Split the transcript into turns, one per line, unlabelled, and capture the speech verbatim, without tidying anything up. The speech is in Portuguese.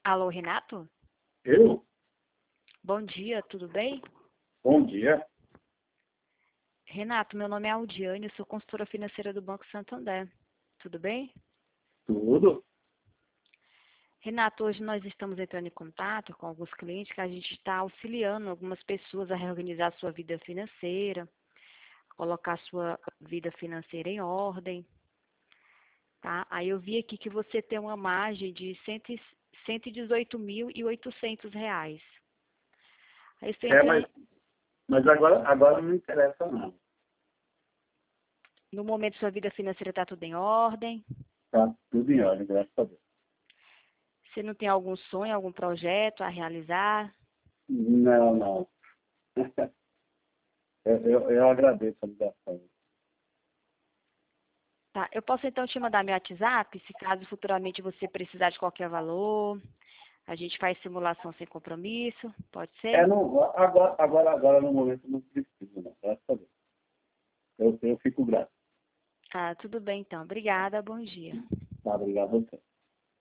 Alô, Renato?
Eu?
Bom dia, tudo bem?
Bom dia.
Renato, meu nome é Aldiane, eu sou consultora financeira do Banco Santander. Tudo bem?
Tudo?
Renato, hoje nós estamos entrando em contato com alguns clientes que a gente está auxiliando algumas pessoas a reorganizar a sua vida financeira, colocar a sua vida financeira em ordem, tá? Aí eu vi aqui que você tem uma margem de cento e dezoito mil e oitocentos reais. Aí estou
É, mas,
entrando,
mas agora, agora não me interessa não.
no momento sua vida financeira está tudo em ordem.
Tá tudo em ordem, graças a Deus.
Você não tem algum sonho, algum projeto a realizar?
Não, não. Eu, eu, eu agradeço a ligação.
Tá, eu posso então te mandar meu WhatsApp, se caso futuramente você precisar de qualquer valor. A gente faz simulação sem compromisso, pode
É,
ser?
não, agora, agora, agora no momento não preciso, não, graças a Deus. Eu, eu fico grato.
Ah, tudo bem então. Obrigada, bom dia.
Tá, obrigado a você.